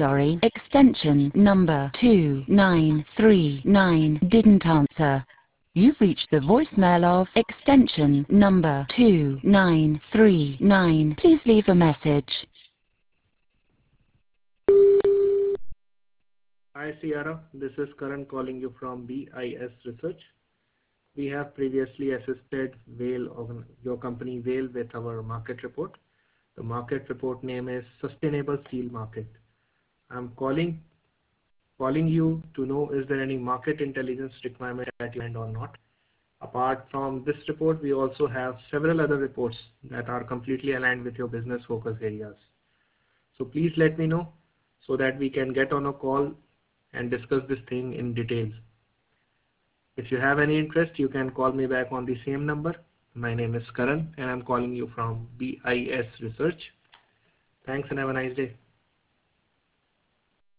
sorry, extension number 2939 didn't answer. You've reached the voicemail of extension number 2939. Please leave a message. Hi Sierra, this is Karan calling you from BIS Research. We have previously assisted your company Whale with our market report. The market report name is Sustainable Steel Market. I'm calling you to know, is there any market intelligence requirement at your end or not? Apart from this report, we also have several other reports that are completely aligned with your business focus areas. So please let me know so that we can get on a call and discuss this thing in detail. If you have any interest, you can call me back on the same number. My name is Karan and I'm calling you from BIS Research. Thanks and have a nice day.